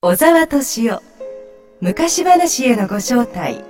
小沢敏夫昔話へのご招待。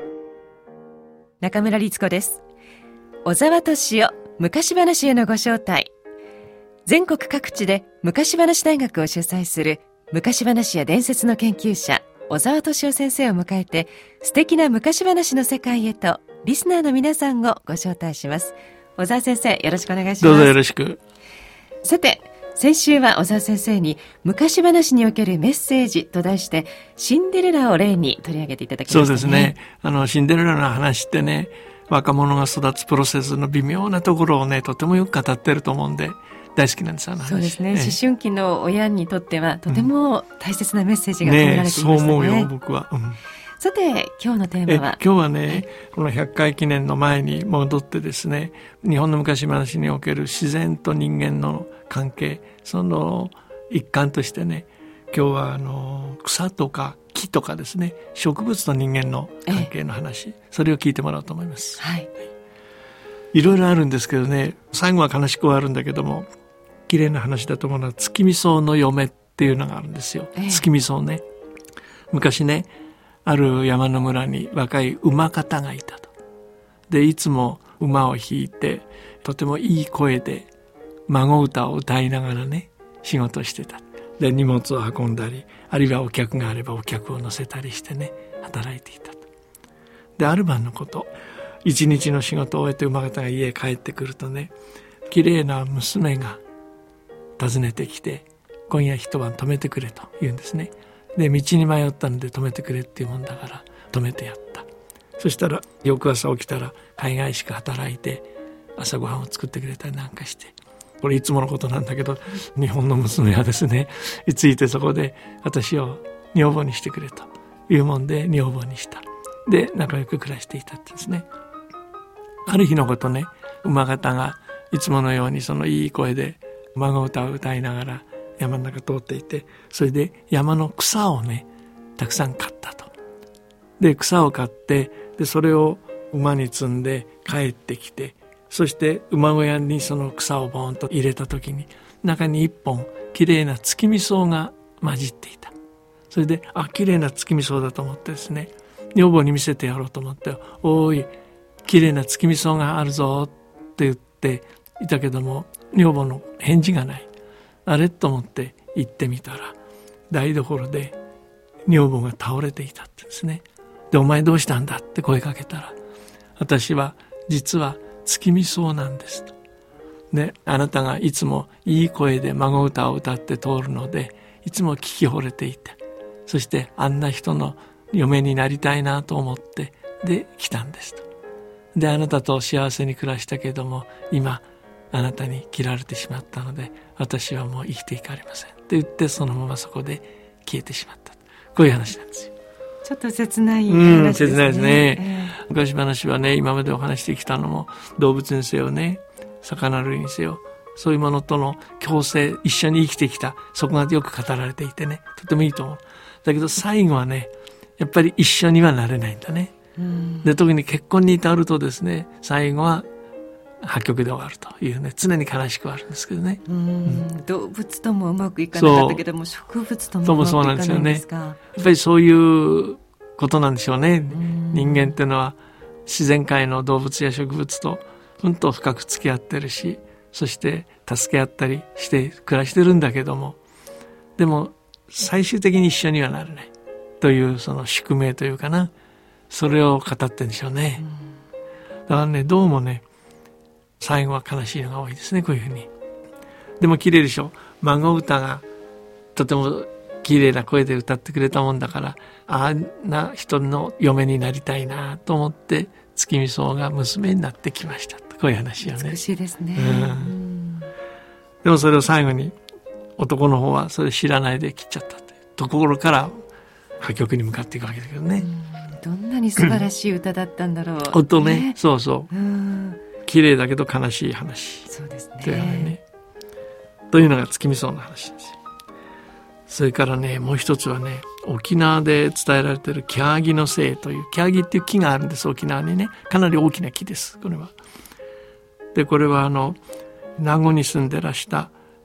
中村律子です。小沢敏夫昔話へのご招待。全国各地で昔話大学を主催する昔話や伝説の研究者小沢敏夫先生を迎えて、素敵な昔話の世界へとリスナーの皆さんをご招待します。小沢先生、よろしくお願いします。 どうぞよろしく。 さて、先週は小沢先生に昔話におけるメッセージと題してシンデレラを例に取り上げていただきましたね。 そうですね。シンデレラの話ってね、若者が育つプロセスの微妙なところをね、とてもよく語ってると思うんで大好きなんです。 そうですね、思春期の親にとってはとても大切なメッセージが込められていましたね。 そう思うよ、僕は。 さて、今日のテーマは今日はね、この100回記念の前に戻ってですね、日本の昔話における自然と人間の関係、その一環としてね、今日は草とか木とかですね、植物と人間の関係の話、それを聞いてもらおうと思います。 はい。 いろいろあるんですけどね、最後は悲しくはあるんだけども、綺麗な話だと思うのは月見草の嫁っていうのがあるんですよ。月見草ね。昔ね、ある山の村に若い馬方がいたと。で、いつも馬を引いて、とてもいい声で孫歌を歌いながらね、仕事してた。で、荷物を運んだり、あるいはお客があればお客を乗せたりしてね、働いていたと。で、ある晩のこと、一日の仕事を終えて馬方が家へ帰ってくるとね、綺麗な娘が訪ねてきて、今夜一晩泊めてくれと言うんですね。で、道に迷ったので止めてくれっていうもんだから止めてやった。そしたら翌朝起きたら海外しく働いて朝ごはんを作ってくれたりなんかして、これいつものことなんだけど、日本の娘はですね、いついてそこで私を女房にしてくれというもんで女房にした。で、仲良く暮らしていたってですね。ある日のことね、馬方がいつものようにそのいい声で孫歌を歌いながら山の中通っていて、それで山の草をね、たくさん買ったと。で、草を買って、で、それを馬に積んで帰ってきて、そして馬小屋にその草をボーンと入れた時に、中に一本きれいな月見草が混じっていた。それで、きれいな月見草だと思ってですね、女房に見せてやろうと思って、おい、きれいな月見草があるぞって言っていたけども、女房の返事がない。あれと思って行ってみたら、台所で女房が倒れていたってですね。で、お前どうしたんだって声かけたら、私は実は月見草なんですと。で、あなたがいつもいい声で孫歌を歌って通るので、いつも聞き惚れていて、そしてあんな人の嫁になりたいなと思って、で、来たんですと。で、あなたと幸せに暮らしたけども、今、あなたに切られてしまったので、私はもう生きていかれませんって言って、そのままそこで消えてしまった。こういう話なんですよ。 ちょっと切ない話ですね。 切ないですね。昔話はね、今までお話してきたのも、動物にせよね、魚類にせよ、そういうものとの共生、一緒に生きてきた、そこがよく語られていてね、とてもいいと思う。だけど最後はね、やっぱり一緒にはなれないんだね。で、特に結婚に至るとですね、最後は破局で終わるというね、常に悲しくはあるんですけどね。 動物ともうまくいかなかったけども、植物ともうまくいかないんですか。 そうなんですよね。やっぱりそういうことなんでしょうね。人間っていうのは自然界の動物や植物とうんと深く付き合ってるし、そして助け合ったりして暮らしてるんだけども、でも最終的に一緒にはなれないというその宿命というかな、それを語ってるんでしょうね。だからね、どうもね、最後は悲しいのが多いですね、こういうふうに。でも綺麗でしょ。孫歌がとても綺麗な声で歌ってくれたもんだから、あんな人の嫁になりたいなと思って月見草が娘になってきました。こういう話よね。 美しいですね。 でもそれを最後に男の方はそれ知らないで切っちゃったというところから破局に向かっていくわけだけどね。 どんなに素晴らしい歌だったんだろう。 本当ね、そうそう。綺麗だけど悲しい話。 そうですね。というのが月見草の話ですよ。それからね、もう一つはね、沖縄で伝えられているキャーギの精という、キャーギっていう木があるんです、沖縄にね。かなり大きな木です、これは。で、これは名護に住んでらした、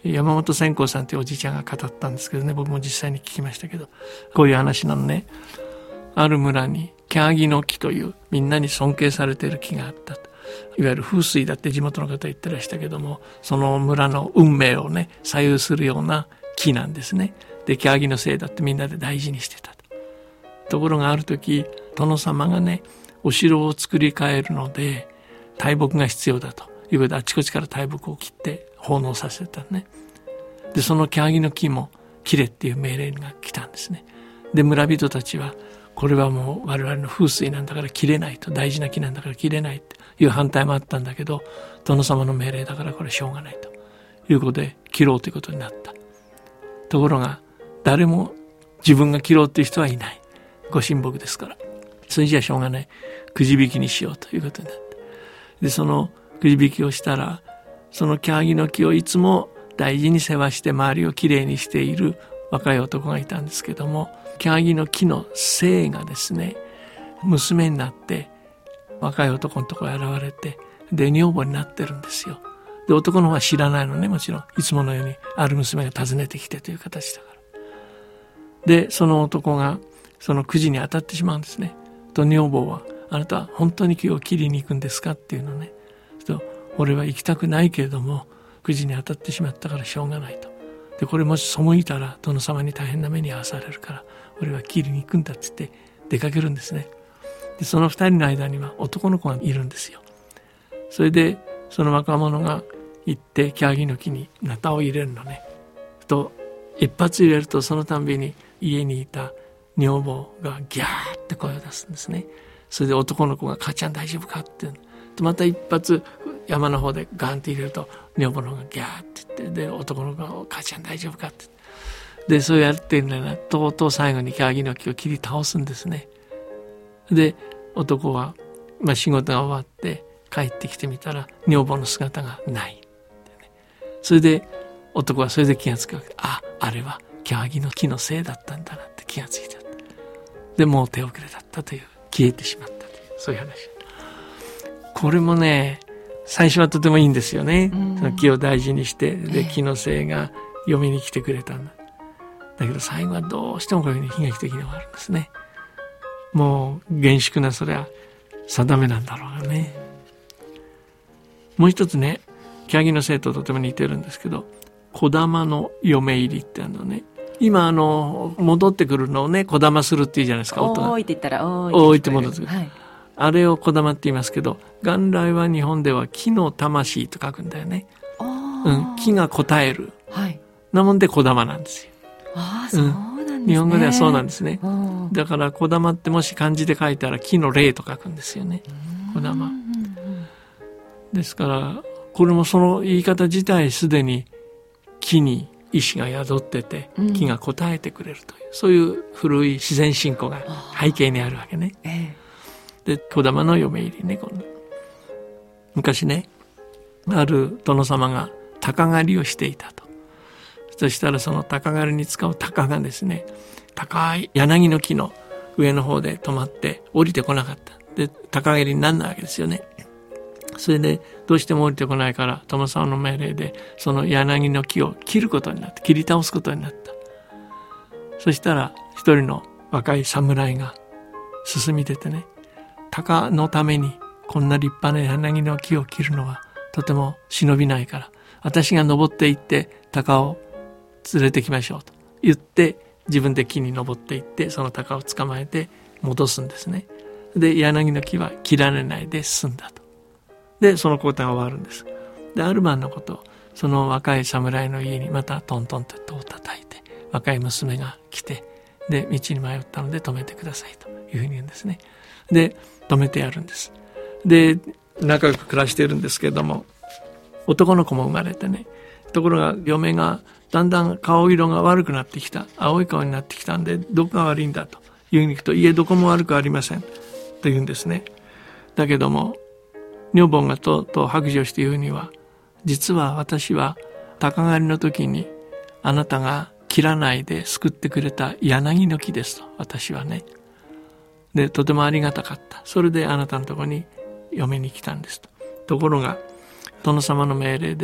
山本千光さんというおじいちゃんが語ったんですけどね、僕も実際に聞きましたけど、こういう話なのね。ある村にキャーギの木というみんなに尊敬されている木があったと。いわゆる風水だって地元の方言ってらしたけども、その村の運命をね左右するような木なんですね。でキャーギのせいだってみんなで大事にしてたと。ところがある時殿様がねお城を作り変えるので大木が必要だということで、あちこちから大木を切って奉納させたね。でそのキャーギの木も切れっていう命令が来たんですね。で村人たちはこれはもう我々の風水なんだから切れないと、大事な木なんだから切れないっていう反対もあったんだけど、殿様の命令だからこれしょうがないということで切ろうということになった。ところが誰も自分が切ろうっていう人はいない。ご神木ですから、それじゃしょうがない、くじ引きにしようということになった。でそのくじ引きをしたら、そのキャーギの木をいつも大事に世話して周りをきれいにしている若い男がいたんですけども、キャーギの木の精がですね娘になって若い男のところに現れて、で女房になってるんですよ。で男の方は知らないのね、もちろんいつものようにある娘が訪ねてきてという形だから。でその男がそのくじに当たってしまうんですね。と女房は、あなたは本当に木を切りに行くんですかっていうのね。と俺は行きたくないけれどもくじに当たってしまったからしょうがないと。でこれもし背いたら殿様に大変な目に遭わされるから俺は切りに行くんだって言って出かけるんですね。でその二人の間には男の子がいるんですよ。それでその若者が行ってキャーギの木にナタを入れるのね。と一発入れるとそのたんびに家にいた女房がギャーって声を出すんですね。それで男の子が母ちゃん大丈夫かってまた一発山の方でガンって入れると女房の方がギャーって言って、で男の子が母ちゃん大丈夫かってでそうやってるんだな。とうとう最後にキャーギの木を切り倒すんですね。で男は、仕事が終わって帰ってきてみたら女房の姿がない、それで男はそれで気がつくわけ。あれはキャーギの木のせいだったんだなって気がついた。でもう手遅れだったという、消えてしまったという、そういう話。これもね最初はとてもいいんですよね。その木を大事にしてで木のせいが嫁に来てくれたんだ。だけど最後はどうしてもこういうふうに悲劇的に終わるんですね。もう厳粛なそれは定めなんだろうがね。もう一つね、キャーギのせいととても似てるんですけど、小玉の嫁入りってね、今戻ってくるのをね小玉するっていうじゃないですか。音がおーいって言ったらおーいって戻ってくる、 はい、 あれを小玉って言いますけど、元来は日本では木の魂と書くんだよね。木が答える、はい、なもんで小玉なんですよ。 そうなんですね。 日本語ではそうなんですね。だから小玉ってもし漢字で書いたら木の霊と書くんですよね、小玉。ですからこれもその言い方自体すでに木に意志が宿ってて木が答えてくれるという、そういう古い自然信仰が背景にあるわけね。で小玉の嫁入りね、昔ねある殿様が鷹狩りをしていたと。そしたらその鷹狩りに使う鷹がですね、高い柳の木の上の方で止まって降りてこなかった。で鷹狩りにならないわけですよね。それでどうしても降りてこないから殿様の命令でその柳の木を切ることになった、切り倒すことになった。そしたら一人の若い侍が進み出てね、鷹のためにこんな立派な柳の木を切るのはとても忍びないから、私が登って行って鷹を連れてきましょうと言って自分で木に登って行ってその鷹を捕まえて戻すんですね。で柳の木は切られないで済んだと。でその交代が終わるんです。である晩のこと、その若い侍の家にまたトントンと戸を叩いて若い娘が来て、で道に迷ったので止めてくださいというふうに言うんですね。で止めてやるんです。で仲良く暮らしているんですけれども、男の子も生まれてね、ところが嫁がだんだん顔色が悪くなってきた、青い顔になってきたんでどこが悪いんだと言いに行くと、いえどこも悪くありませんと言うんですね。だけども女房がとうとう白状して言うには、実は私は鷹狩りの時にあなたが切らないで救ってくれた柳の木ですと、私はね。でとてもありがたかった、それであなたのところに嫁に来たんですと。ところが殿様の命令で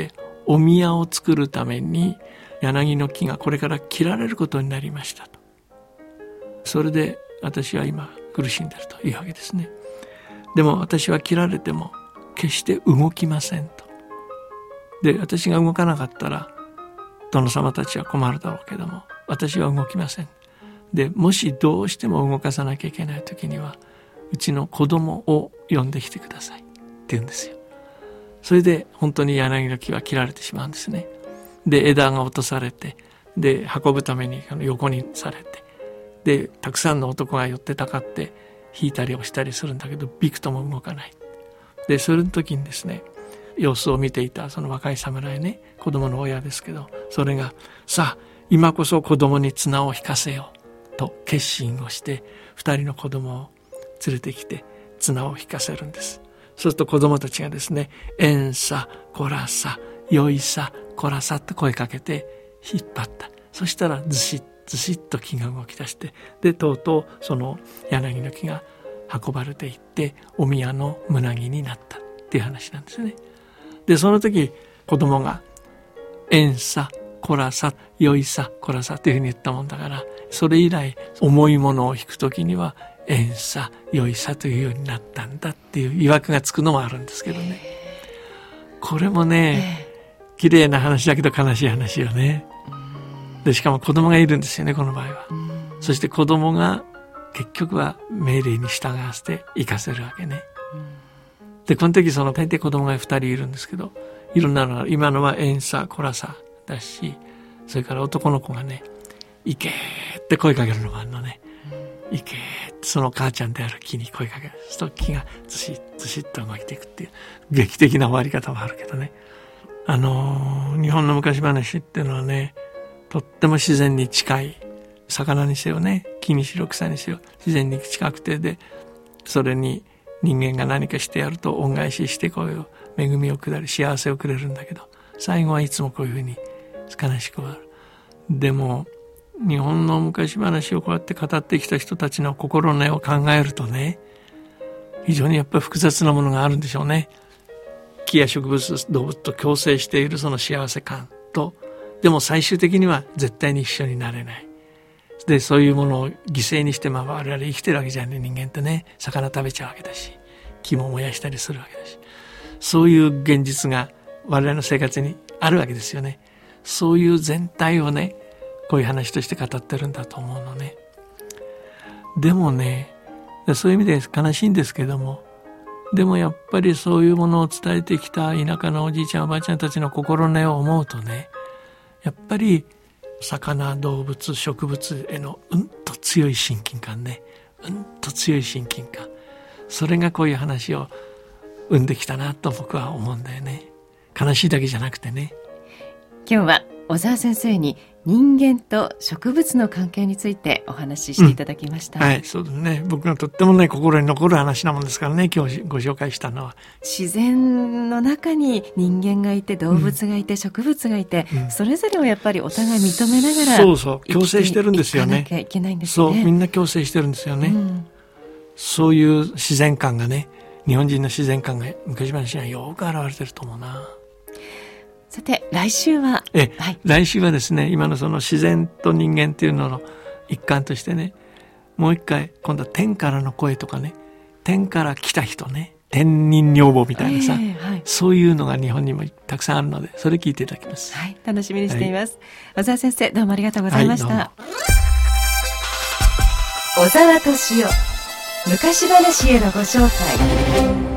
お宮を作るために柳の木がこれから切られることになりましたと。それで私は今苦しんでいるというわけですね。でも私は切られても決して動きませんと。で、私が動かなかったら殿様たちは困るだろうけども、私は動きません。で、もしどうしても動かさなきゃいけない時には、うちの子供を呼んできてくださいって言うんですよ。それで本当に柳の木は切られてしまうんですね。で、枝が落とされて、で、運ぶために横にされて、で、たくさんの男が寄ってたかって引いたり押したりするんだけど、びくとも動かない。で、その時にですね、様子を見ていたその若い侍ね、子供の親ですけど、それが、さあ、今こそ子供に綱を引かせようと決心をして、2人の子供を連れてきて綱を引かせるんです。そうすると子供たちがですね、えんさ、こらさ、よいさ、こらさって声かけて引っ張った。そしたらずしっずしっと木が動き出して、で、とうとうその柳の木が運ばれていって、お宮の胸木になったっていう話なんですね。で、その時子供がえんさ、こらさ、よいさ、こらさっていうふうに言ったもんだから、それ以来重いものを引く時にはえんさ、よいさというようになったんだっていう曰くがつくのもあるんですけどね。これもね、綺麗な話だけど悲しい話よね。で、しかも子供がいるんですよね、この場合は。そして子供が結局は命令に従わせて生かせるわけね。で、この時その大抵子供が2人いるんですけど、いろんなのが、今のはえんさ、こらさだし、それから男の子がね、行けーって声かけるのがあるのね。行けーってその母ちゃんである木に声かける。そうすると木がずしっずしっと動いていくっていう劇的な終わり方もあるけどね。日本の昔話っていうのはね、とっても自然に近い。魚にせよね、木にしろ草にせよ、自然に近くて、で、それに人間が何かしてやると恩返ししてこういう恵みをくれる、幸せをくれるんだけど、最後はいつもこういうふうに悲しく終わる。でも、日本の昔話をこうやって語ってきた人たちの心の根を考えるとね、非常にやっぱり複雑なものがあるんでしょうね。木や植物、動物と共生しているその幸せ感と、でも最終的には絶対に一緒になれない。で、そういうものを犠牲にして、我々生きてるわけじゃんね、人間ってね。魚食べちゃうわけだし、木も燃やしたりするわけだし。そういう現実が我々の生活にあるわけですよね。そういう全体をね、こういう話として語ってるんだと思うのね。でもね、そういう意味で悲しいんですけども、でもやっぱりそういうものを伝えてきた田舎のおじいちゃんおばあちゃんたちの心根を思うとね、やっぱり魚、動物、植物へのと強い親近感ね、と強い親近感、それがこういう話を生んできたなと僕は思うんだよね。悲しいだけじゃなくてね。 今日は小沢先生に人間と植物の関係についてお話ししていただきました。 はい、そうですね。僕がとってもね、心に残る話なもんですからね、今日ご紹介したのは。 自然の中に人間がいて、動物がいて、植物がいて、それぞれをやっぱりお互い認めながら、 そうそう、共生してるんですよね。 生きていかなきゃいけないんですね。 そう、みんな共生してるんですよね。そういう自然観がね、日本人の自然観が昔話にはよく表れてると思うな。 さて、来週は、 はい、来週はですね、今のその自然と人間っていうのの一環としてね、もう一回今度は天からの声とかね、天から来た人ね、天人女房みたいなさ、はい、そういうのが日本にもたくさんあるので、それ聞いていただきます。 はい、楽しみにしています。小沢先生、どうもありがとうございました。 小沢敏夫、昔話へのご招待。